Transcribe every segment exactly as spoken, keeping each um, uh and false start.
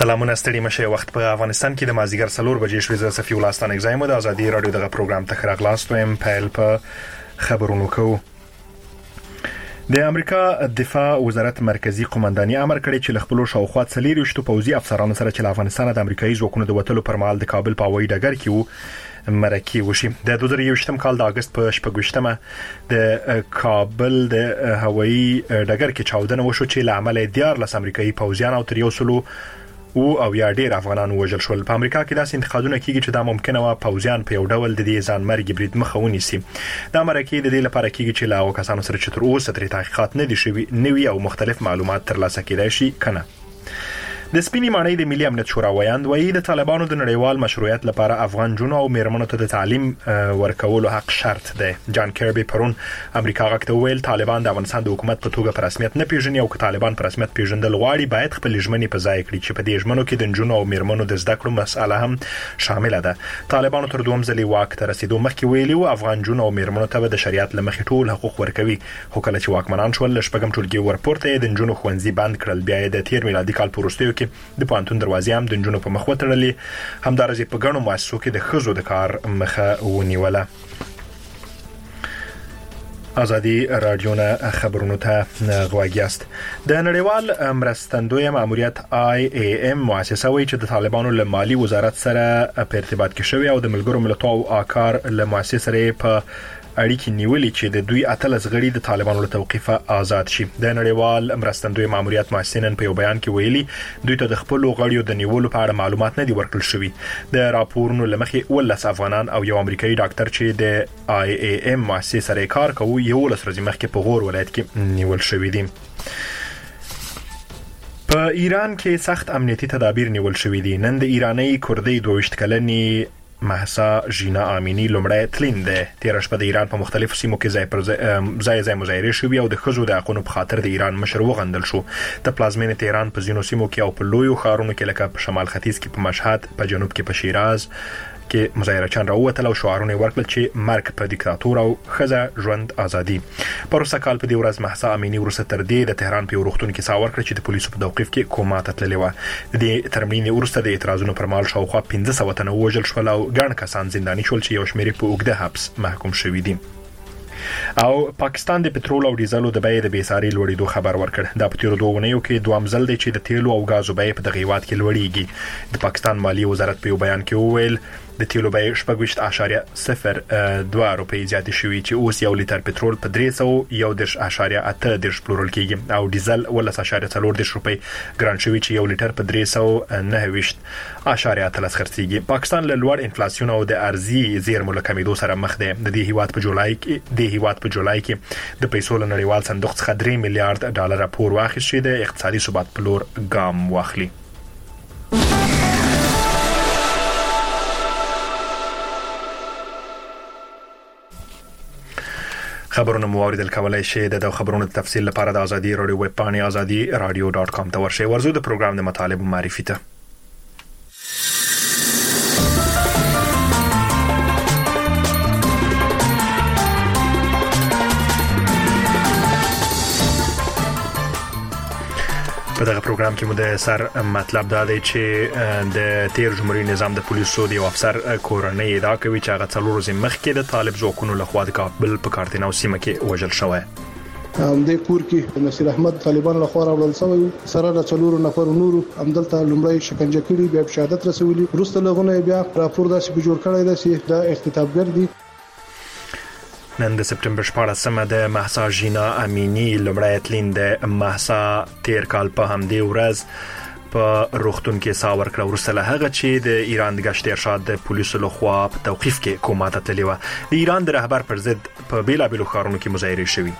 سلامونه ستړي مشه. وخت په افغانستان کې د مازیګر څلور بجې شوې. زه صفي الله ستانه اگزایم د ازادي رادیو دغه پروګرام ته خراغلاست ویم. پیل په خبرونو کوو. د امریکا دفاع وزارت مرکزی قومنداني امر کړی چې خپل شاوخوا څلور پوځي افسرانو سره چې افغانستان د امریکایي ځواکونو د وټلو پر مهال د کابل په هوایي ډګر کې وو مرکه وشي. د دوه زره یوولسم کال د اگست په شپږمه د کابل د هوایي ډګر کې چاودنه وشو چې لامل دیار لس امریکایي پوځیان او تر یو سلو او او یا ډیر افغانان وژل شول. په امریکا کې داسې انتقادونه کیږي چې دا ممکنه و پوځیان په یو ډول د دې ځان مرګ برید مخه ونیسي. دا مرکه د دې لپاره کیږي چې لا وکاسانو سره چې تر اوسه تر تحقیقات نه دي شوي نوي او مختلف معلومات ترلاسه کیدای شي کنه. د سپینې ماڼۍ د ملي امنیت شورا ویاند وایي د طالبانو د نړیوال مشروعیت لپاره افغان جنو او میرمنو ته د تعلیم ورکولو حق شرط دی. جان کیربي پرون امریکا غاکته ویل طالبان د افغانستان د حکومت په توګه په رسمیت نه پیژني او که طالبان په رسمیت پیژندل غواړي باید خپل ژمنې په ځای کړي چې په دې ژمنو کې د جنو او میرمنو د زده کړو مسأله هم شامل ده. طالبانو تر دوم ځلې واک ته رسیدو مخکې ویلي و افغان جنو او میرمنو ته د شریعت لمخې ټول حقوق ورکوي. خو کله چې واکمنان شول شپږم ټولګي ورپورته د جنو خوندزي بند کړل. بیا د تیر میلادي کال په وروستیو کې د پانتون دروازې هم د جنونو په مخ وتړلې. همدارنګه په ګڼو مؤسسو کې د خزو د کار مخه ونیوله. ازادي رادیو نه خبرونو ته غواګیاست. د نړیوال مرستندوی ماموریت آی ای ام مؤسسه وایي چې د طالبانو له مالی وزارت سره په ارتباط کې شوی او د ملګرو ملتونو او آکار له مؤسسې سره په اړیکې نیولې چې د دوی اتلس غړي د طالبانو له توقیفه آزاد شي. د نړیوال مرستندوی ماموریت مؤسسین په یو بیان کې ویلي دوی ته د خپل غړیو د نیولو په اړه معلومات نه دي ورکړل شوي. د راپورونو لمخې ولس افغانان او یو امریکایي ډاکټر چې د آی ای ام مؤسسې سره کار کوي یو لس ورځې مخکې په غور ولایت کې نیول شوی دي. په ایران کې سخت امنیتي تدابیر نیول شوی دي. نن د ایرانی کردی دوه ویشت کلنی مهسا ژینا امینی لومړی تلین ده. تیر شپه د ایران په مختلفو سیمو کې ځای پر ځای ځای مظاهره شوې او د خزو د حقونو په خاطر د ایران مشر وغندل شو. د پلازمینې تهران په ځینو سیمو کې او په لویو ښارونو کې لکه په شمال ختیځ کې په مشهد، په جنوب کې په شیراز کې مظاهرچیان راووتل او شعارونه ورکړل چې مرګ په دیکتاتور او خزه ژوند ازادي. پروسه کال په دې ورځ مهسا امینی ورسره تر دې د تهران په روغتون کې څاور کړ چې د پولیسو په توقیف کې کومه تتللې و. د ترمنین ورسره د اعتراضونو پر مهال شاوخوا پنځه سوه تنه وژل شول او ګڼ کسان زنداني شول چې یو شمېر په اوږده حبس محکوم شوي دي. او پاکستان د پټرول او ډیزلو د بیې د بیساري لوړېدو خبر ورکړ. دا په تیرو دوه ونیو کې دوام ځل دی چې د تیلو او غازو بیې په دغه هیواد کې لوړېږي. د پاکستان مالی وزارت په یو بیان کې وویل د تیلو بیې شپږ ویشت اعشاریه صفر دوه روپۍ زیاتې شوې چې اوس یو لیټر پټرول په درې سوه یو دېرش اعشاریه اته دېرش پلورل کېږي او ډیزل اوولس اعشاریه څلور دېرش روپۍ ګران شوي چې یو لیټر په درې سوه نهه ویشت اعشاریه اتلس خرڅېږي. پاکستان له لوړ انفلاسیون او د ارزي زیرمو له کمېدو سره مخ دی. د دې هیواد په جولای کې د هیواد په جولای کې د پیسو له نړیوال صندوق څخه درې میلیارډ ډالر پور واخیست چې د اقتصادي ثبات په لور ګام واخلي. خبرونه مو اوریدل کولای شئ. د خبرونو تفصیل لپاره د ازادي رادیو ویب پاڼې ازادي رادیو ډاټ کام ته ورشئ. ورزو د پروګرام د مطالب معرفي ته. په دغه پروګرام کې مو د سر مطلب دا دی چې د تیر جمهوریت نظام د پولیسو د افسر کورنۍ ادعا کوي چې هغه څلور ورځې مخکې د طالب ځواکونو لخوا د کابل په کارتیناو سیمه کې وژل شوی. د کور کې نصیر احمد طالبان لخوا راوړل شوی سره د څلور نفر نورو همدلته لومړی شکنجه کړي بیا شهادت رسولي. وروسته لغونه بیا راپور داسې به جوړ کړی دی چې د اختطافګر دي. نن د سپټمبر شپاړلسمه د مهسا ژینا امینی لومړی تلین د مهسا تیر کال په همدې ورځ په روغتون کې سا ورکړه وروسته له هغه چې د ایران د ګشت ارشاد د پولیسو لخوا په توقیف کې کومه تتلې وه. د ایران د رهبر پر ضد په بیلابیلو ښارونو کې مظاهرې شوي.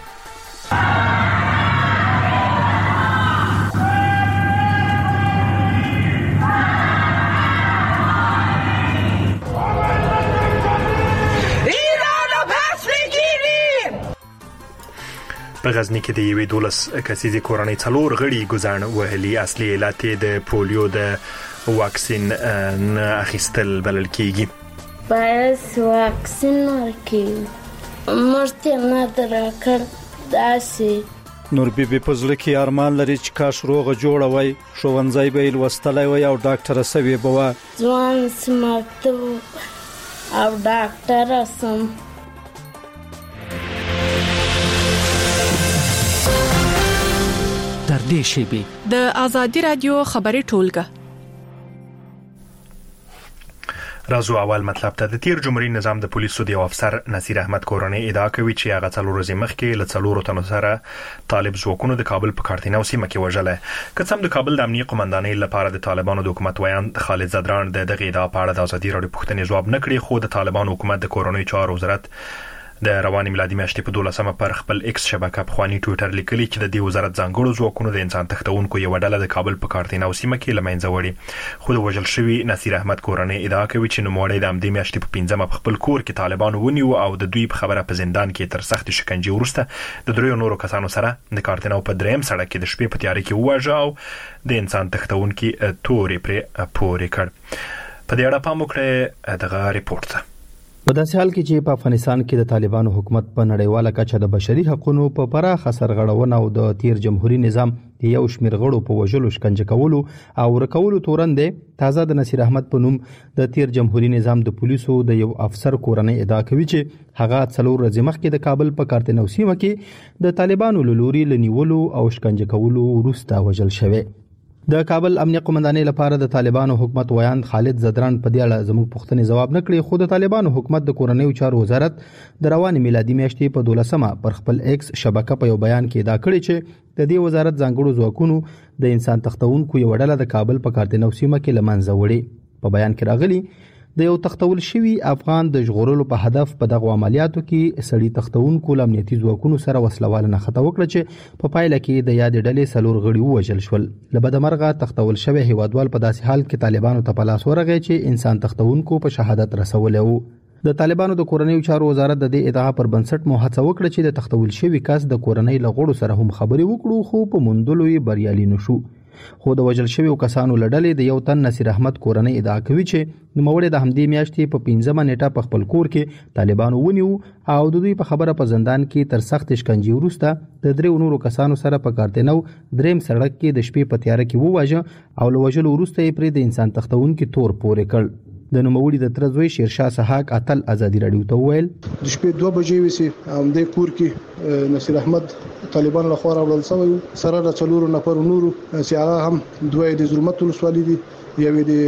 په غزنی کې د یوې دولس کسیزې کورنۍ څلور غړي ګزاڼ وهلي. اصلي علت د پولیو د واکسین نه اخیستل بلل کېږي. باید واکسین ورکړي. موږ ته نه درکړ داسې نور بیبي په زړه کې ارمان لري چې کاش روغه جوړه وای، ښوونځی به یې لوستلی وای او ډاکټره سوې به وه. ځوان سمارته او ډاکټره سم. تر دې شیبې د آزادي رادیو خبري ټولګه. راځو اول مطلب ته. د تیر جمهوریت نظام د پولیسو د افسر نصیر احمد کورنۍ ادعا کوي چې هغه څلور ورځې مخکې له څلورو تنو سره طالب ځواکونو د کابل په کارتینو سیمه کې وژل. که څه هم د کابل د امنیه قومندانۍ لپاره د طالبانو د حکومت ویان خالد زدران د دغه ادعا په اړه د ازادي رادیو پوښتنې ځواب نه کړی، خو د طالبانو حکومت د کورنۍ چارو وزارت د رواني میلادي میاشتې په دولسمه پر خپل ایکس شبکه په خواني ټوئیټر لیکلي چې د دې وزارت ځانګړو ځواکونو د انسان تښتونکو یو ډله د کابل په کارتینو سیمه کې لمنځه وړي. خو د وژل شوی نصیر احمد کورنۍ ادعا کوي چې نوموړی د همدې میاشتې په پنځمه په خپل کور کې طالبانو ونیو او د دوی په خبره په زندان کې تر سخت شکنجې وروسته د دریو نورو کسانو سره د کارتینو په دریم سړک کې د شپې په تیاره کې وواژه او د انسان تښتونکو تورې پرې پورې کړ. په دې اړه پام وکړئ دغه ریپورت ته. په داسې حال کې چې په افغانستان کې د طالبانو حکومت په نړیواله کچه د بشري حقوقو په پراخه سرغړونه او د تیر جمهوریت نظام یو شمېر غړو په وژلو، شکنجه کولو او ورکولو تورن دی. تازه د نصیر احمد په نوم د تیر جمهوریت نظام د پولیسو د یو افسر کورنۍ ادعا کوي چې هغه څلور ورځې مخکې د کابل په کارتینو سیمه کې د طالبانو له لوري لنیولو او شکنجه کولو وروسته وژل شوی. د کابل امنیه قومندانۍ لپاره د طالبانو حکومت ویان خالد زدران په دې اړه زموږ پوښتنې ځواب نه کړی، خو د طالبانو حکومت د کورنۍ چارو وزارت د رواني میلادي میاشتې په دولسمه پر خپل ایکس شبکه په یو بیان کې ادعا کړی چې د دې وزارت ځانګړو ځواکونو د انسان تښتونکو یو ډله د کابل په کارتینو سیمه کې لمنځه وړي. په بیان کې راغلي د یو تختول شوی افغان د ژغورلو په هدف په دغه عملیاتو کې سړي تختونکو امنیتي ځواکونو سره وسلوال نه خطا وکړه چې په پایله کې د یاد ډلې څلور غړي وژل شول. له بدمرغه تختول شوی هیوادوال په داسې حال کې طالبانو ته په لاس ورغی چې انسان تختونکو په شهادت رسولی وو. د طالبانو د کورنۍ چارو وزارت د دې ادعا پر بنسټ مو هڅه وکړه چې د تختول شوی کس د کورنۍ له غړو سره هم خبرې وکړو، خو په موندلو یې بریالي نشو. خو د وژل شویو کسانو لړلې د یو تن نصیر احمد کورنۍ ادعا کوي چې نوموړی د همدې میاشتې په پنځمه نیټه په خپل کور کې طالبانو ونیو او د دوی په خبره په زندان کې تر سخت شکنجې وروسته د دریو نورو کسانو سره په کارتینو دریم سړک کې د شپې په تیاره کې وواژه او له وژلو وروسته یې پرې د انسان تښتونکي تور پورې کړ. د نوموړي د تر زوی شیرشاه سحاق اتل ازادي رادیو ته وویل د شپې دوه بجې وسی همدې کور کې نصیر احمد طالبان له خوا راوړل شوی سره د څلورو نفر نورو چې هغه هم دوه د ظلمت ولسوالۍ دي، یوې د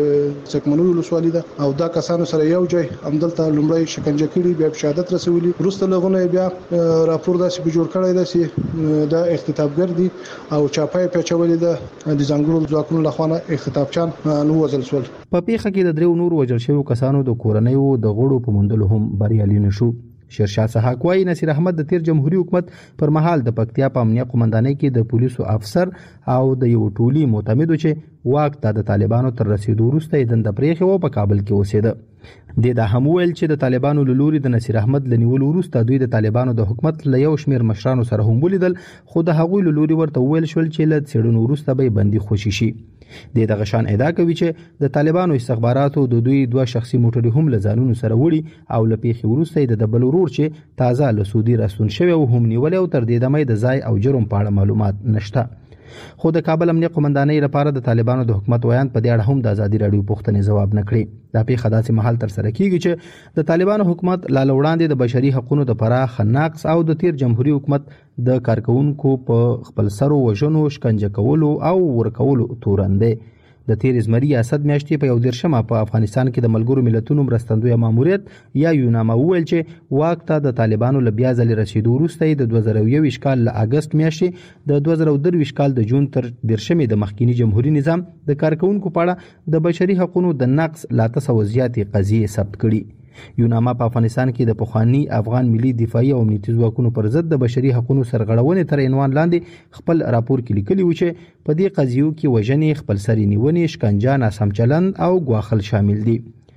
سکمنو ولسوالۍ ده او دا کسانو سره یو ځای همدلته لومړی شکنجه کړي، بیا شهادت رسولي. وروسته لغونه بیا راپور داسې به جوړ کړی دی چې دا اختطافګر دي او چاپای پیچولې ده د ځانګړو ځواکونو لخوا نه اختطافچان نو وژل شول. په پیښه کې د دریو نور وژل شویو کسانو د کورنیو د غړو په موندلو هم بریالي نشو. شیرشاه سحاق وايي نصیر احمد د تیر جمهوریت حکومت پر مهال د پکتیا په امنیه قومندانۍ کې د پولیسو افسر او د یو ټولي معتمدو چې واک ته د طالبانو تر رسیدو وروسته یې دنده پرېښې و په کابل کې اوسېده. د دا هم ویل چې د طالبانو له لوري د نصیر احمد لنیول وروسته دوی د طالبانو د حکومت له یو شمېر مشرانو سره هم ولیدل، خو د هغوی له لوري ورته ویل شول چې له څېړنو وروسته به بندي خوشي شي. د دغه شان ادعا کوي چې د طالبانو استخباراتو د دوی دوه شخصي موټرې هم له ځانونو سره وړي او له پیښې وروسته د دبل ورور چې تازه له سعودي راستون شوی او هم نیولې او تر دې دمه د ځای او جرم په اړه معلومات نشته. خو د کابل امنیه قومندانۍ لپاره د طالبانو د حکومت ویان په دې اړه هم د ازادي رادیو پوښتنې ځواب نه کړی. دا پیښه داسې مهال تر سره کیږي چې د طالبانو حکومت لا وړاندې د بشري حقوقو د پراخ نقض او د تیر جمهوریت حکومت د کارکونکو په خپل سرو وژنو، شکنجه کولو او ورکولو تورنده. د تیر زمری اسد میاشتې په یو دیرشمه په افغانستان کې د ملګرو ملتونو مرستندوی ماموریت یا یوناما وویل چې واک ته د طالبانو له بیا ځلې رسیدو وروسته د دوه زره یو کال له اگست میاشتې د دوه زره درویشت کال د جون تر دیرشمې د مخکینی جمهوریت نظام د کارکونکو په اړه د بشري حقوقو د نقض لا تسو زیاتې قضیې ثبت کړي. یوناما په افغانستان کې د پخوانی افغان ملي دفاعي او امنیتي ځواکونو پر ضد د بشري حقوقو سرغړونې تر عنوان لاندې خپل راپور کې لیکلي و چې په دې قضیو کې وژنې، خپلسري نیونې، شکنجه، ناسم چلند او ګواښل شامل دي.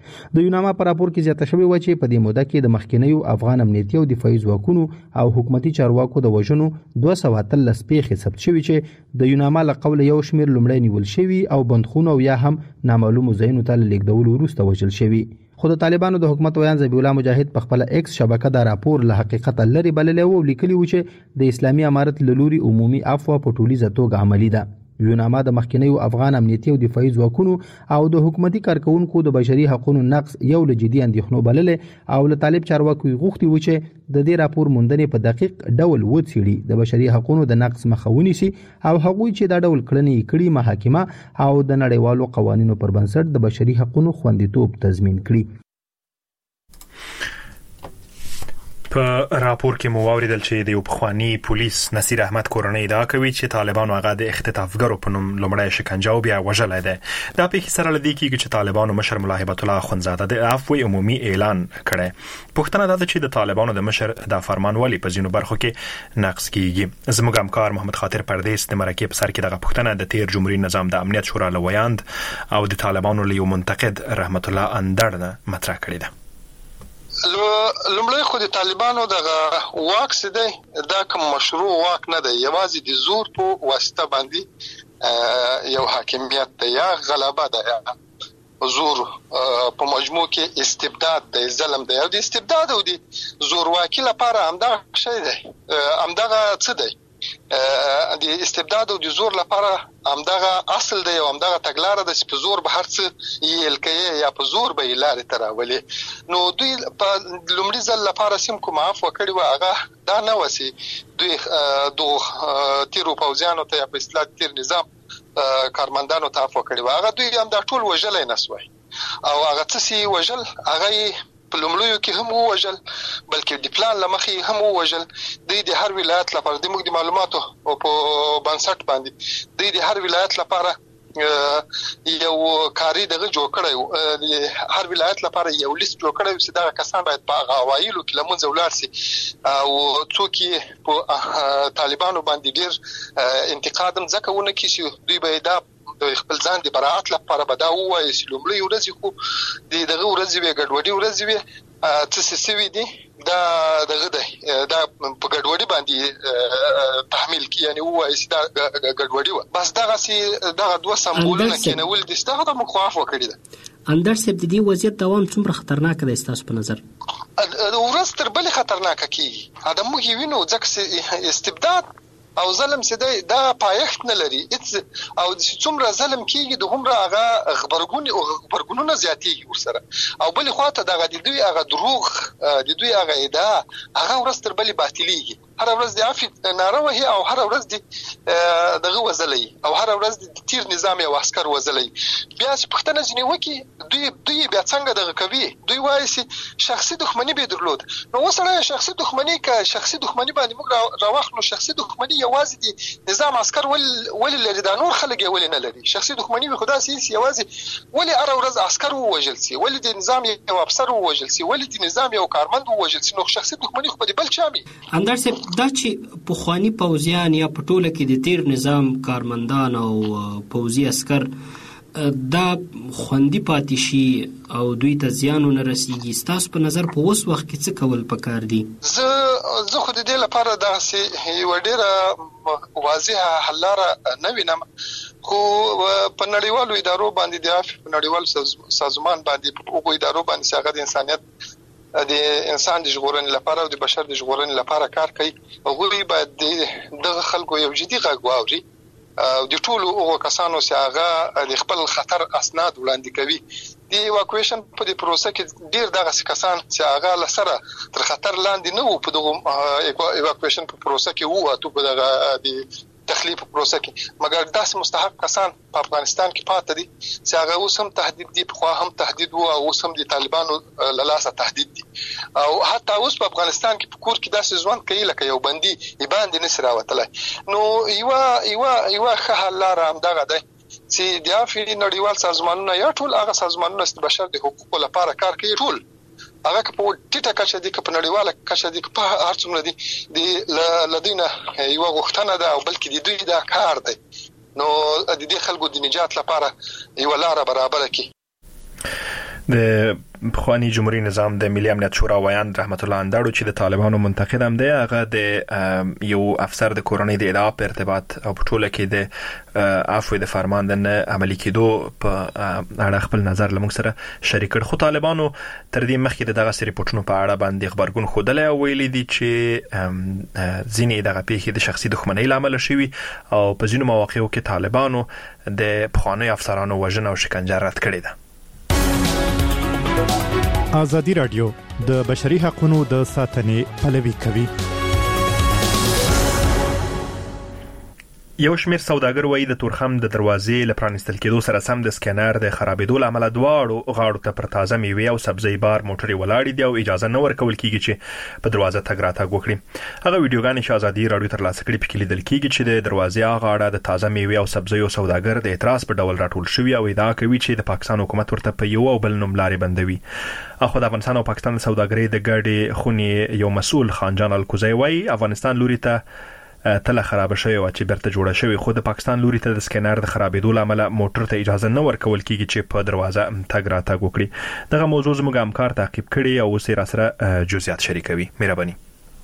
د یوناما پر راپور کې زیاته شوې و چې په دې موده کې د مخکینیو افغان امنیتي او دفاعي ځواکونو او حکومتي چارواکو د وژنو دوه سوه اتلس پیښې ثبت شوې چې د یوناما له قوله یو شمېر لومړی نیول شوي او بندخونه او یا هم نامعلومو ځایونو ته له لیږدولو وروسته وژل شوي. خو د طالبانو د حکومت ویان ذبیح الله مجاهد په خپل ایکس شبکه دا راپور له حقیقت لري بللی او لیکلی و چې د اسلامي امارت له لوري عمومي عفو په ټولیزه توګه عملي ده. یوناما د مخکینیو افغان امنیتي او دفاعي ځواکونو او د حکومتي کارکونکو د بشري حقوقو نقض یو له جدي اندېښنو بللې او له طالب چارواکو غوښتي و چې د دې راپور موندنې په دقیق ډول وڅېړي، د بشري حقوقو د نقض مخه ونیسي او هغوی چې دا ډول کړنې کړي محاکمه او د نړیوالو قوانینو پر بنسټ د بشري حقوقو خوندیتوب تضمین کړي. په راپور کې مو واوریدل چې د یو پخوانی پولیس نصیر احمد کورنۍ ادعا کوي چې طالبانو هغه د اختطافګرو په نوم لومړی شکنجه او بیا وژلی دی. دا پیښې سره له دې کېږي چې طالبانو مشر ملا هیبت الله اخندزاده د عفو عمومي اعلان کړی. پوښتنه دا ده چې د طالبانو د مشر دا فرمان ولې په ځینو برخو کې نقض کېږي. زموږ همکار محمد خاطر پردیس د مرکې په سر کې دغه پوښتنه د تیر جمهوریت نظام د امنیت شورا له ویاند او د طالبانو له یو منتقد رحمت الله اندړ نه مطرح کړې ده. لومړی خو د طالبانو دغه واک څه دی دا کوم مشروع واک نه دی، یوازې د زور په واسطه باندې یو حاکمیت دی یا غلبه ده یا زور په مجموع کې استبداد دی، ظلم دی. او د استبداد او د زورواکي لپاره همدغه شی دی، همدغه څه دی د استبداد او د زور لپاره همدغه اصل دی او همدغه تګلاره ده چې په زور به هر څه یې کوي یا په زور به یې لارې ته راولي. نو دوی په لومړي ځل لپاره سیم کوم عفو کړي وه هغه دا نه وه چې دوی دغو تیرو پوځیانو ته یا په اصطلاح تیر نظام کارمندانو ته عفو کړي وه، هغه دوی هم دا ټول وژلی نه سوی او هغه څه چې وژل هغه یې په لومړیو کې هم ووژل بلکې د پلان له مخې هم ووژل. دوی د هر ولایت لپاره د موږ د معلوماتو په بنسټ باندې دوی د هر ولایت لپاره یو کاری دغه جوړ کړی، هر ولایت لپاره یو لیست جوړ کړی چې دغه کسان باید په هغه اوایلو کې له منځه ولاړ سي او څوک یې په طالبانو باندې ډېر انتقاد هم ځکه ونه کړي چې دوی به دا د خپل ځان د براعت لپاره به دا ووایي چې لومړۍ ورځې خو د دغه ورځې وې ګډوډي ورځې وې څه څه سوي دي دا دغه دی دا په ګډوډي باندې تحمیل کی یعنی وایي چې دا ګډوډي وه بس دغسې دغه دوه سمبولونه کېنول دي دغه د موږ خو عفوه کړې ده. اندر صاحب د دې وضعیت دوام څومره خطرناک دی ستاسو په نظر؟ ورځ تر بلې خطرناکه کېږي، دا موږ یې وینو ځکه چې استبداد او ظلم چې دی دا پایښت نه لري او څومره ظلم کېږي دومره هغه غبرګونونه زیاتېږي ورسره. او بلې خواته دغه د دوی هغه دروغ د دوی هغه ادعا هغه ورځ تر بلې باطلېږي، هر ورځ د عفو ناره وهي او هر ورځ د دغه وژلی او هر ورځ د تیر نظام یو عسکر وژلی. بیا چې پوښتنه ځینې وکړي دوی دوی بیا څنګه دغه کوي، دوی وایي چې شخصي دښمني به درلود. نو وسړی شخصي دښمني که شخصي دښمني باندې موږ راواخلو، شخصي دښمني یوازې د نظام عسکر ولې لري، دا نور خلک یې ولې نه لري. شخصي دښمني وي خو داسې هېڅ یوازې ولې هره ورځ عسکر ووژل سي، ولې د نظام یو افسر ووژل سي، ولې د نظام یو کارمند ووژل سي. نو شخصي دښمني خو به د بل چا وي. همدار صاحب دا چې پخواني پوځیان یا په ټوله کې د تیر نظام کارمندان او پوځي عسکر دا خوندي پاتې شي او دوی ته زیان ونه رسیږي، ستاسو په نظر په اوس وخت کې څه کول پکار دي؟ زه زه خو د دې لپاره داسې یوه ډېره واضحه حل لاره نه وینم، خو په نړیوالو ادارو باندې د عفو په نړیوال سازمان باندې په هغو ادارو باندې چې هغه د انسانیت د انسان د ژغورنې لپاره او د بشر د ژغورنې لپاره کار کوي، هغوی باید دغه خلکو یو جدي غږ واوري او د ټولو هغو کسانو چې هغه د خپل خطر اسناد وړاندې کوي د ایواکویشن په دې پروسه کې ډېر دغسې کسان چې هغه له سره تر خطر لاندې نه وو په دغو ایواکویشن په پروسه کې ووتو په دغه د تخلیه په پروسه کې، مګر داسې مستحق کسان په افغانستان کې پاته دي چې هغه اوس هم تهدید دي، پخوا هم تهدید وو او اوس هم د طالبانو له لاسه تهدید دي او حتی اوس په افغانستان کې په کور کې داسې ژوند کوي لکه یو بندي یې باندې نشي راوتلی. نو یوه یوه یوه ښه حل لاره همدغه دی چې د عفو نړیوال سازمانونه یا ټول هغه سازمانونه چې د بشر د حقوقو لپاره کار کوي ټول هغه که په ټیټه کچه دي که په نړیواله کچه دي که په هر څومره دي د دوی نه یوه غوښتنه ده او بلکې د دوی دا کار دی، نو د دې خلکو د نجات لپاره یوه لاره برابره کړي. د بخوانی جمهوریت نظام د ملي امنیت شورا ویان رحمت الله انداړو چې د طالبانو منتقد هم دی، هغه د یو افسر د کورنۍ د ادعا په ارتباط او په ټوله کې د عفو د فرمان د عملي کېدو په اړه خپل نظر لمږ سره شریک کړ. خو طالبانو تر دې مخکې دغه سری پټونو په اړه باندې خبرګون خوده او ویلي دي چې ځینې دغه پیښې د شخصي دښمنۍ لامل شوي او په ځینو مواقعو کې طالبانو د بخوانی افسرانو وژنه او شکنجه رد کړې ده. ازادي رادیو د بشري حقوقو د ساتنې پلوي کوي. یو شمېر سوداګر وایي د تورخم د دروازې له پرانیستل کېدو سره سم د سکینر د خرابېدو له امله دواړو غاړو ته پر تازه میوې او سبزی بار موټرې ولاړې دي او اجازه نه ورکول کېږي چې په دروازه تګ راتګ وکړي. هغه ویډیوګانې چې ازادي رادیو ترلاسه کړې پکې لیدل کېږي چې د دروازې غاړه د تازه میوې او سبزیو سوداګر د اعتراض په ډول راټول شوي او ادعا کوي چې د پاکستان حکومت ورته په یو او بل نوم لارې بندوي. اخو د افغانستان او پاکستان د سوداګرۍ د ګډې خونې یو مسؤل خانجان الکوزی وایي افغانستان لوري ته تله خراب شوی او چې برته جوړه شوی، خو د پاکستان لوري ته د سکینر د خرابېدو لامل موټر ته اجازه نه ورکول کیږي چې په دروازه تګ راتګ وکړي. دغه موضوع زموږ همکار تعقیب کړي او اوس یې را سره جزئیات شریکوي. مهرباني.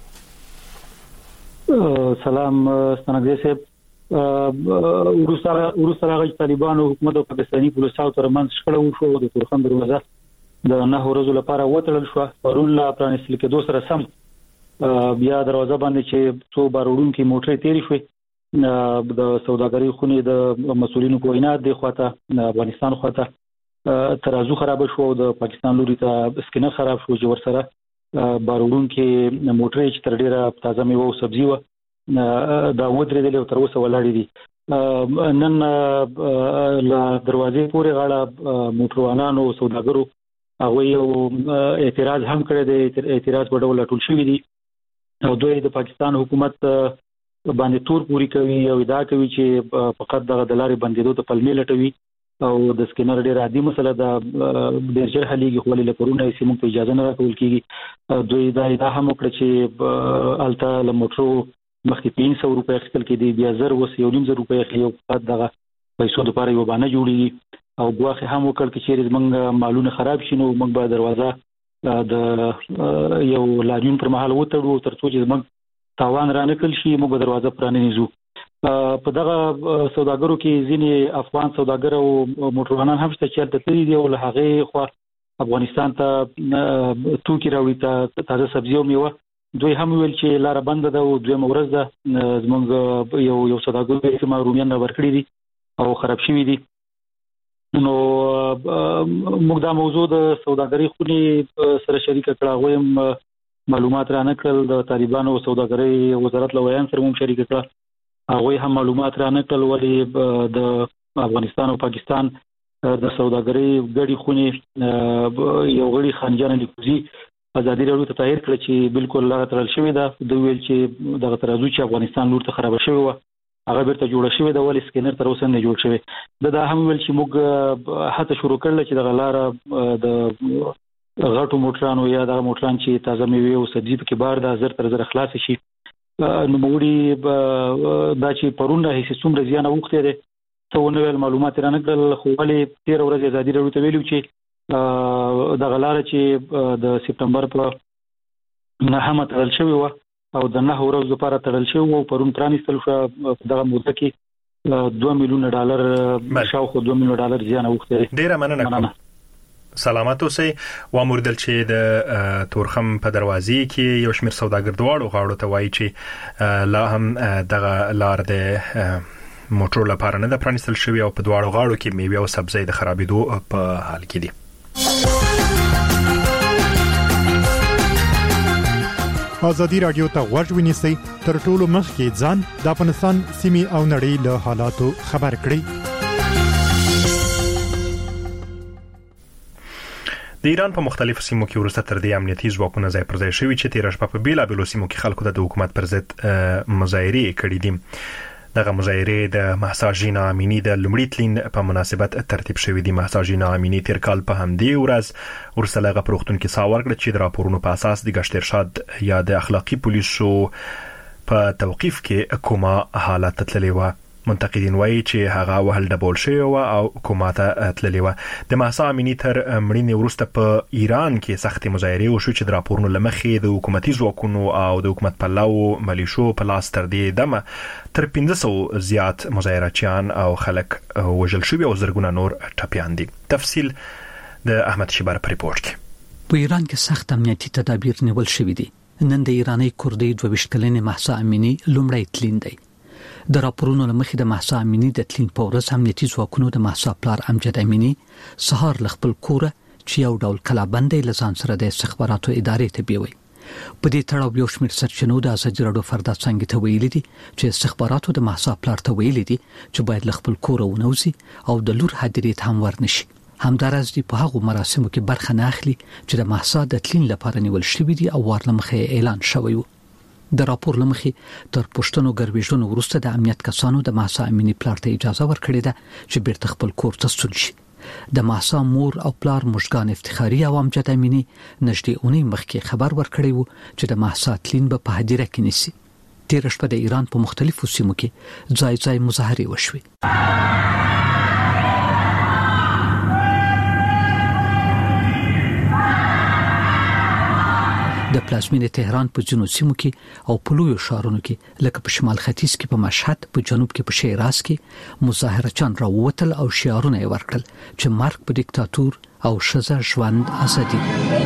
سلام ستنګې صاحب، ورسره ورسره غږ طالبانو حکومت او پاکستاني پولیسو ترمنځ شخړه وشوه. د تورخم دروازه د نه ورځې لپاره وتړل شو. پرون لا پرانیستل کېدو سره سم بیا دروازه باندې چې څو باروړونکو موټرې تیرې شوې. د سوداګرۍ خونې د مسولینو په وینا د خواته د افغانستان خواته ترازو خراب شو او د پاکستان لوري ته سکینر خراب شو چې ورسره باروړونکو موټرې چې تر ډیره تازه میوه او سبزی و دا ودرېدل او تر اوسه ولاړې دي. نن لا دروازې پورې غاړه موټروانانو او سوداګرو هغه یو اعتراض هم کړی دی، اعتراض په ډول ټول شوی دی او دوی د پاکستان حکومت باندې تور پوری کوي او ادعا کوي چې فقط دغه د لارې بندیدو ته پلمې لټوي او د سکینر ډېر عادي مسله ده، ډېر ژر حلېږي خو ولې لپاره نه سیمه په اجازه نه راکول کیږي. دوی دا ادعا هم وکړه چې الته له موټرو مخکې پنځه سوه روپۍ اخیستل کېدي، بیا زر اوس یو نیم زر روپۍ اخلي او فقط دغه پیسو لپاره یو بانه جوړیږي. او ګواښ هم وکړ چې چیرې زمونږ مالونه خراب شي نو موږ به دروازه د یو لاریون پر مهال وتړو ترڅو چې زمونږ تاوان را نکړل شي، موږ به دروازه پرانیزو. په دغه سوداګرو کې ځینې افغان سوداګر او موټروانان هم شته چې د تللی دی او له هغې خوا افغانستان ته توکي راوړي، ته تازه سبزي او میوه. دوی هم ویل چې لاره بنده ده او دویمه ورځ ده زمونږ یو یو سوداګر چې ما رومیان را ورکړي دي او خراب شوي دي. نو موږ دا موضوع د سوداګرۍ خونې سره شریک کړه، هغوی معلومات را نکړل. د طالبانو سوداګرۍ وزارت له ویان سره هم شریک کړه، هغوی هم معلومات را نکړل ولې د افغانستان او پاکستان د سوداګرۍ ګډې خونې یو غړي خانجان الکوزی ازادي رادیو ته تایید کړ چې بالکل لاره تړل شوې ده. دوی ویل چې دغه ترازو چې افغانستان لور ته خراب شوی و هغه بیرته جوړه شوې ده، ولې سکینر تر اوسه نه جوړ شوی. د دا هم ویل چې موږ هڅه شروع کړل چې دغه لاره د غټو موټرانو یا دغه موټران چې تازه میوې او سبزي پکې بار ده زر تر زر خلاص شي. نو موږ دا چې پرون راهیسې څومره زیان اوښتی دی څه ونه ویل، معلومات را نه کړل. خو ولې تېره ورځ ازادي راډیو ته ویلو چې دغه لاره چې د سپټمبر په نهمه تړل شوې وه او د نه ورځو لپاره تړل شوی او پرون پرانیستل شو. دغه موده کې دوه میلیونه ډالر شاوخوا دوه میلیونه ډالر زیان اوښتی دی. ډېره مننه کوم. سلامت اوسئ. واموردل چې د تورخم په دروازې کې یو شمېر سوداګر دواړو غاړو ته وایي چې لا هم دغه لار د موټرو لپاره نه ده پرانیستل شوې او په دواړو غاړو کې میوې او سبزۍ د خرابېدو په حال کې دي. ازادي رادیو ته غوږ ونیسئ، تر ټولو مخکې ځان د افغانستان سیمې او نړۍ له حالاتو خبر کړئ. د ایران په مختلفو سیمو کې وروسته تر دې امنیتي ځواکونه ځای پر ځای شوي چې تېره شپه په بېلابېلو سیمو کې خلکو ته د حکومت پر ضد مظاهرې کړي دي. دغه مظاهرې د مهسا ژینا امینی د لومړي تلین په مناسبت ترتیب شوې دي. مهسا ژینا امینی تیر کال په همدې ورځ ورسره لغه پروختون کې ساور کړ چې د راپورونو په اساس د ګشت ارشاد یا د اخلاقی پولیسو په توقیف کې کومه حالت تللی و. منتقدین وایي چې هغه وهل ډبول شوی و او کوماته تللی و. د مهسا امینی تر مړینې وروسته په ایران کې سختې مظاهرې وشو چې د راپورونو له مخې د حکومتي ځواکونو او د حکومت پلوو ملیشو په لاس تر دې دمه تر پنځه سوه زیات مظاهرچیان او خلک وژل شوي او زرګونه نور ټپیان دي. تفصیل د احمد شیبر په ریپورت کې. په ایران کې سخت امنیتي تدابیر نیول شوي دي. نن د ایرانی کوردی دوه ویشت کلنې مهسا امینی لومړی تلین دی. د راپورونو له مخې د مهسا امینی د تلین په ورځ امنیتي ځواکونو د مهسا پلار امجد امینی سهار له خپل کوره چې یو ډول کلابندۍ له ځان سره د استخباراتو ادارې ته بیوي. په دې تړاو یو شمېر سرچینو د ازادي راډیو فردا څنګه ته ویلي دي چې استخباراتو د مهسا پلار ته ویلي دي چې باید له خپل کوره ونوځي او د لور هدیرې ته هم ورنشي. همدارس دي په هغو مراسمو کې برخه نه اخلي چې د مهسا د تلین لپاره نیول شوي دي او ورلمخه اعلان شوی و. د راپور لمخې تر پښتنو ګرویژنو وروسته د امنیت کسانو د مهسا امینی پلار ته اجازه ورکړې ده چې بیرته خپل کور ته ستون شي. د مهسا مور او پلار مشګان افتخاری او امجد امینی نږدې اونۍ مخکې خبر ورکړی و چې د مهسا تلین به په هدیره کې نیسي. تیر شپه د ایران په مختلفو سیمو کې ځای ځای مظاهرې وشوي. د پلازمینې تهران په جنوب سیمو کې او په لویو ښارونو کې لکه په شمال ختیځ کې په مشهد، په جنوب کې په شیراز کې مظاهرچیان راووتل او شعارونه یې ورکړل چې مرګ په دیکتاتور او ښځه ژوند ازادي.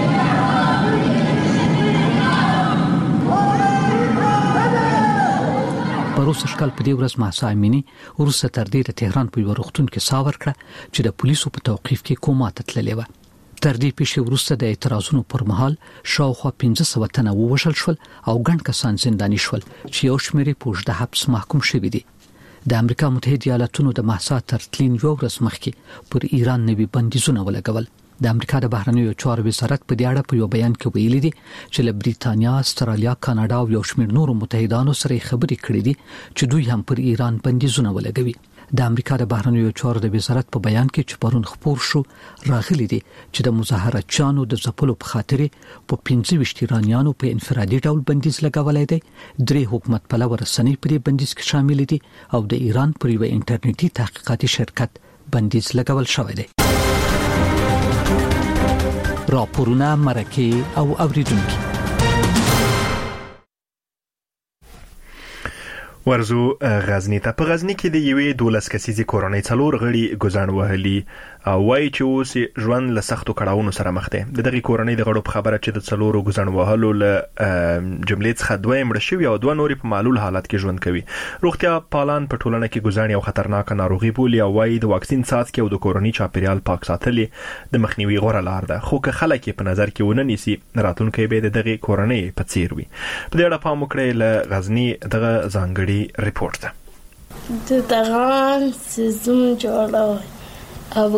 پروسه شکل په دې ورځ مهسا امینی وروسته تر دې د تهران په یو روغتون کې ساه ورکړه چې د پولیسو په توقیف کې کوماته تللې وه. تر دې پیښې وروسته د اعتراضونو پر مهال شاوخوا پنځه سوه تنه ووژل شول او ګڼ کسان زنداني شول چې یو شمېر په اوږده حبس محکوم شوي دي. د امریکا متحده ایالاتونو د مهسا تر تلین یو ورځ مخکې پر ایران نوي بندیزونه ولګول. د امریکا د بهرنیو چارو وزارت په دې اړه په یو بیان کې ویلي دي چې له بریتانیا، استرالیا، کاناډا او یو شمېر نورو متحدانو سره خبرې کړې دي چې دوی هم پر ایران بندیزونه ولګوي. د امریکا د بهرنیو چارو د وزارت په بیان کې چې پرون خبر شو راغلي دي چې د مظاهرچیانو د ځپلو په خاطر په پنځه ویشت ایرانیانو په انفرادي ډول بندیز لګولای دی. درې حکومت پلوه رسنۍ په دې بندیز کې شامل دي او د ایران پر یو انټرنیټي تحقیقاتي شرکت بندیز لګول شوی دی. راپورونه، مرکه او اوریدونکو. ورزو غزنی ته. په غزنی کې د یوې دولس کسیزې کورنۍ څلور غړي ګزان وهلي او وایي چې اوس ژوند له سختو کړاوونو سره مخ دی. د دغې کورنۍ د غړو په خبره چې د څلورو ګزان وهلو له جملې څخه دوه یې مړه شوي او دوه نورې په معلول حالت کې ژوند کوي. روغتیا پالان په ټولنه کې ګزان یو خطرناکه ناروغي بولي او وایي د واکسین څاڅکي او د کورنۍ چاپیریال پاک ساتل د مخنیوي غوره لار ده. خو که خلک په نظر کې ونه نیسي راتلونکی به د دغې کورنۍ په څیر وي. په دې اړه پام وکړئ. له غزنی دغه ځانګړي ریپورت ده. د دغان سیزم جوړوي او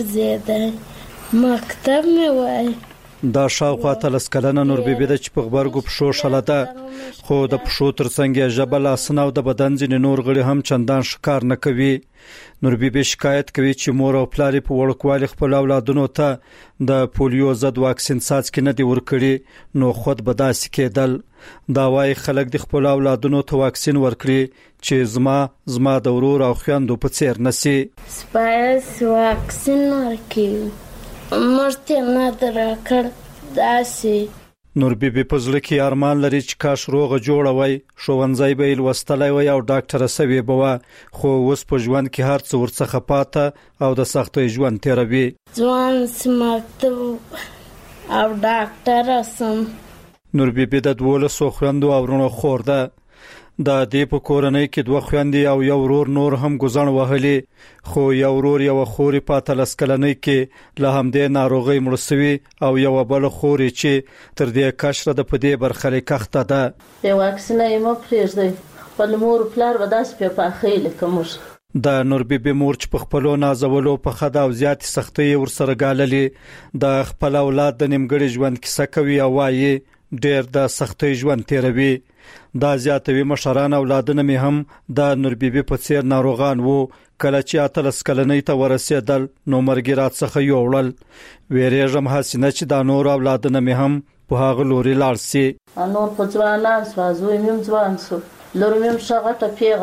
ګرځېدی مکتب مې وای. دا شاوخوا تلس کلنه نور بیبي ده چې په غبرګو پښو شله ده، خو د پښو ترڅنګ یې ژبه، لاسونه او د بدن ځینې نور غړي هم چندان ښکار نه کوي. نور بیبي شکایت کوي چې مور او پلار په وړوکوالي خپل اولادونو ته د پولیو ضد واکسین څاڅکي نه دي ورکړي، نو خود به داسې کېدل. دا وايي خلک د خپل اولادونو ته واکسین ورکړي چې زما زما د ورور او خويندو په څیر نسی. سپایس واکسین ورکړي مرته نه درکړ داسې. نور بیبي په زړه کې ارمان لري چې کاش روغه جوړه وای، ښوونځی به یې لوستلی وای او ډاکټره سوې به وه، خو اوس په ژوند کې هر څه ورڅخه پاته او د سختۍ ژوند تېروي. ځوان مکتب او ډاکټره سم. نور بیبي د دولسو خویندو او وروڼو خور ده. د دې په کورنۍ کې دوه خویندې او یو ورور نور هم ګزن وهلي، خو یو ورور یو خوري په اتلس کلنۍ کې له همدې ناروغۍ مړ شوی او یو بل خوري چې تر دې کشره د پدې برخلیک اخته ده. یو واکسین یې مو پریږدي، خپل مور پلار وداس په پاخېل کومش. د نور بیبي مور چې په خپلو نازولو په خدا او زیات سختۍ ورسره ګاللې، د خپل اولاد د نیمګړي ژوند کیسه کوي او وایي ډېر د سختۍ ژوند تیروي. دا زیاتوي مشران اولادونه مې هم د نور بیبي په څیر ناروغان وو. کله چې اتلس کلنۍ ته ورسېدل نو مرګ رات څخه یوړل. ویریږم حسینه چې د نور اولادونه مې هم په هغه لوري لاړ سي. نور په ځوانان سوازوي مم ځوان سو لور مم شغه ته پیغلاس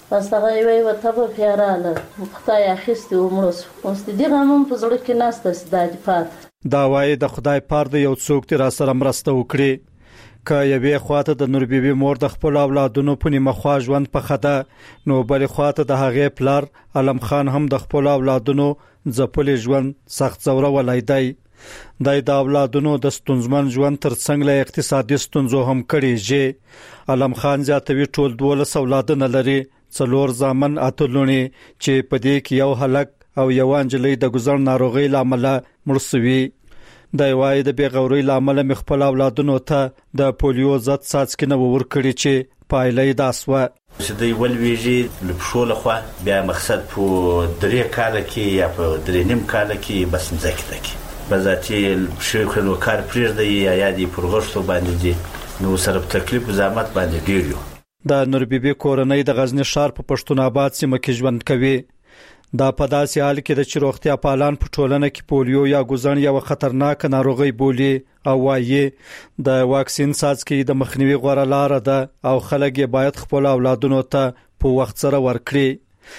پس هغه وی وته په پیاراله خدای اخیستي ومړو اوس دې غمم په زړه کې ناسته سدادي پات دا وایي د خدای پاره د یو څوک تر سره مرسته وکړي که یوې خواته د نور بیبي مور د خپل اولادونو په نیمه خوا ژوند په خده نو بل خواته د هغې پلار علم خان هم د خپل اولادونو ځپلې ژوند سخت زوره ولای دی د د اولادونو د ستونزمن ژوند ترڅنګ له اقتصادي ستونزو هم کړي چې علم خان زیاتوي ټول دولس اولادونه لري څلور زامن اته لونی چې په دې کې یو هلک او یو انجلۍ د ګزر ناروغي لامل مړ شوی د وای د بیغوري لامل مخفل اولادونو ته د پولیو ضد څاڅکي نه ورکړي چې پایلې داسوه چې دوی ولویږي لپښو لخوا بیا مقصد په درې کال کې یا په درې نیم کال کې بس مځکه تکي بذاتي شي خو کار پرېږدي یا یادي پرغښتو باندې دي نو سره تکلیف زحمت باندې ډیر یو د نور بیبي کورنۍ د غزنی ښار په پښتون آباد سیمه کې ژوند کوي دا په داسې حال کې د چروغتیا پالان په ټولنه کې پولیو یا ګوزن یو خطرناک ناروغي بولی او وایي د واکسین څاڅکي د مخنیوي غوړه لار ده او خلک یې باید خپل اولادونو ته په وخت سره ورکړي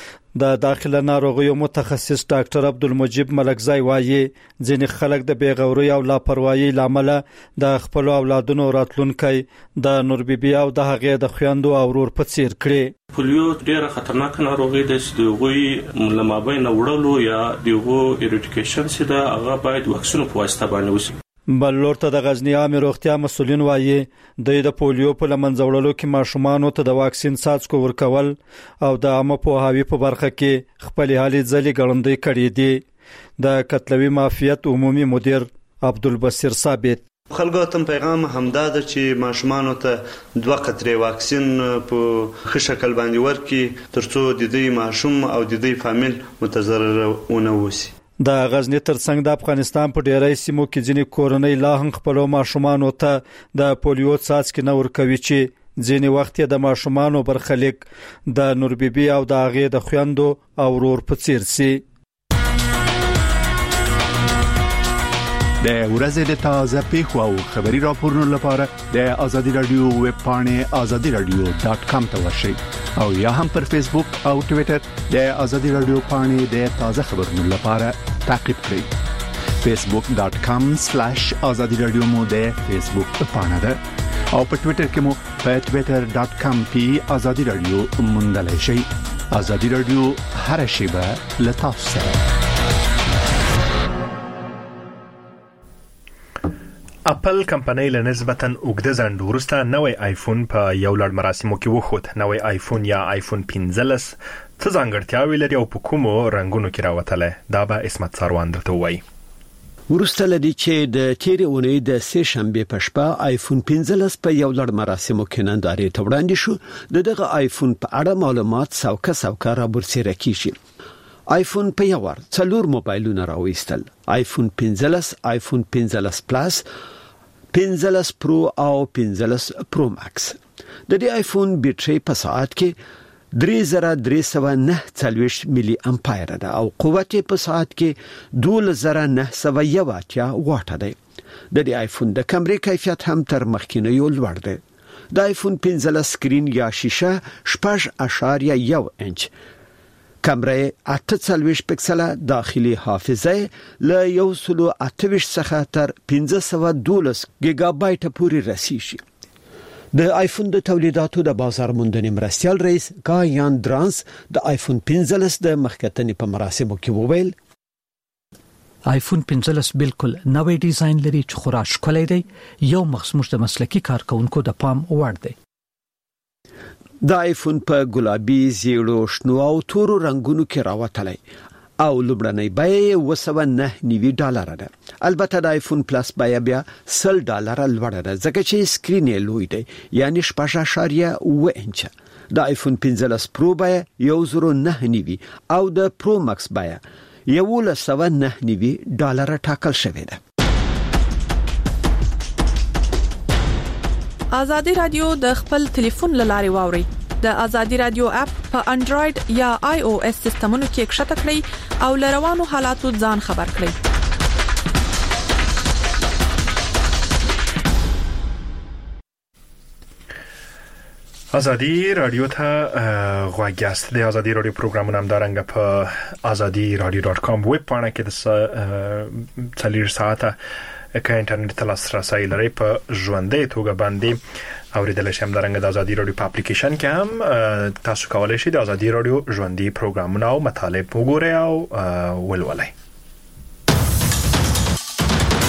د داخله ناروغیو متخصص ډاکټر عبدالمجید ملکزای وایي ځینې خلک د بیغوري او لاپروايي لامل د خپل اولادونو راتلونکي د نور بیبي او د هغې د خويندو او ورور په څیر کړي پولیو ډیره خطرناک ناروغي ده چې دوی لمابین وړلو یا دیغو ایریډیکیشن سي ده هغه باید واکسینو په واسطه باندې وشي بل لورته د غزنی عامه روغتیا مسولین وایي د پولیو په لمنځوړلو کې ماشومان ته د واکسین څاڅکو ورکول او د عامه پوهاوی په برخه کې خپل حالي ځلې ګړندې کړې دي د قتلوي مافیات عمومي مدیر عبدالبصیر ثابت خلکو ته پیغام همدا ده چې ماشومان ته دوه قطرې واکسین په ښه شکل باندې ورکړي ترڅو د دې ماشوم او د دې فامیل متضرر ونه وشي د غزنی ترڅنګ د افغانستان په ډیری سیمو کې ځینې کورنۍ لا هم خپل ماشومان ته د پولیو څاڅکي نه ورکوي چې ځینې وخت د ماشومان برخلیک د نور بیبي او د هغې د خويندو او ورور په څیر سي د ورځې د تازه پیښو او خبري راپورونو لپاره د آزادي رادیو ویب پاڼې آزادي رادیو ډاټ کام ته ورشئ او یا هم پر فیسبوک او ټوئیټر د آزادي رادیو پاڼې د تازه خبرونو لپاره تعقیب کړئ فیسبوک ډاټ کام سلیش آزادي رادیو مو د فیسبوک پاڼه ده او په ټوئیټر کې مو په ټوئیټر ډاټ کام پی آزادي رادیو موندلای شئ آزادي رادیو هر شیبه له تاسو سره اپل کمپنۍ له نسبتاً اوږده ځنډ وروسته نوی آیفون په یو لړ مراسمو کې وښود. نوی آیفون یا آیفون پنځلس څه ځانګړتیاوې لري او په کومو رنګونو کې راوتلی؟ دا به اسمت ساروان درته ووایي. ورسته لدی چې د تیرې اونۍ د سه شنبه په شپه آیفون پنځلس په یو لړ مراسمو کې نندارې ته وړاندې شو. د دغه آیفون په اړه معلومات سوکه سوکه را برسېره کیږي. آیفون په یو ور څلور موبایلونه راوېستل: آیفون پنځلس، آیفون پنځلس پلس، پنځلس پرو او پنځلس پرو ماکس. د دې آیفون بیټرۍ په ساعت کې درې زره درې سوه نهه څلوېښت ملي امپایر ده او قوت په ساعت کې دولس زره نهه سوه یو اتیا واټه دی. د دې آیفون د کیمرې کیفیت هم تر مخکینیو لوړ دی. د آیفون پنځلس سکرین یا شیشه شپږ اعشاریه یو انچ، کیمرې اته څلوېښت پکسله، داخلي حافظه له یو سلو اته ویشت څخه تر پنځه سوه دولس ګیګا بایټه پورې رسیږي. د آیفون د تولیداتو د بازار موندنې مرستیال رئیس ګایان درانس د آیفون پنځلس د مخکتنې په مراسمو کې وویل: آیفون پنځلس بالکل نوې ډیزاین لري چې خورا ښکلی دی، یو مخصوص د مسلکي کارکونکو د پام وړ دی. د آیفون په ګلابي، زیړو، شنو او تورو رنگونو کې راوتلی او لومړنۍ بیه اوه سوه نهه نوي ډالره ده. البته د آیفون پلس بیه بیا سل ډالره لوړه ده ځکه چې سکرین یې لوی دی، یعنی شپږ اعشاریه اوه انچه. د آیفون پنځلس پرو بیه یو زره نهه نوي او د پرو ماکس بیه یولس سوه نهه نوي ډالره ټاکل شوې ده. آزادي رادیو د خپل ټلیفون لاري واوري. د آزادي رادیو اپ په انډراید یا آی او اس سیستمونو کې ښکته کړئ او لروانو حالاتو ځان خبر کړئ. ازادي رادیو ته غواګیاست د ازادي رادیو پروګرامونه هم دارنګ په ازادي رادیو ډاټ کام ویب پاڼه کې د څلور ساعته که انټرنیټ ته لاسرسي لري په ژوندۍ توګه باندې اوریدل شي. هم دارنګ د ازادي رادیو په اپلیکیشن کې هم تاسو کولای شئ د ازادي رادیو ژوندۍ پروګرامونه او مطالب وګورئ او ولولئ.